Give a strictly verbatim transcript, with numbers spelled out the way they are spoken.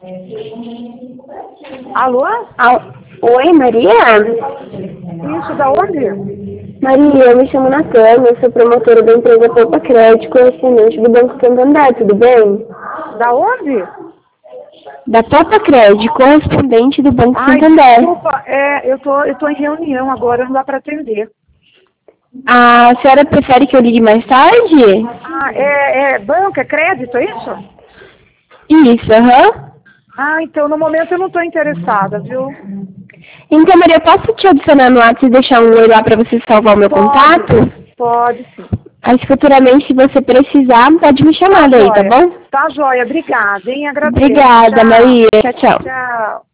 Alô? Al- Oi, Maria? Isso, da onde? Maria, eu me chamo Natan, eu sou promotora da empresa Poupa Crédito, correspondente do Banco Santander, tudo bem? Da onde? Da Poupa Crédito, correspondente do Banco Ai, Santander. desculpa, é, eu tô, eu tô em reunião agora, não dá para atender. A senhora prefere que eu ligue mais tarde? Ah, é, é banco, é crédito, é isso? Isso, aham. Ah, então no momento eu não estou interessada, viu? Então, Maria, posso te adicionar no WhatsApp e deixar um oi lá para você salvar o meu contato? Pode, pode sim. Aí, futuramente, se você precisar, pode me chamar Tá daí, tá joia. bom? Tá joia, obrigada, hein? Agradeço. Obrigada, Tchau. Maria. Tchau, tchau. Tchau.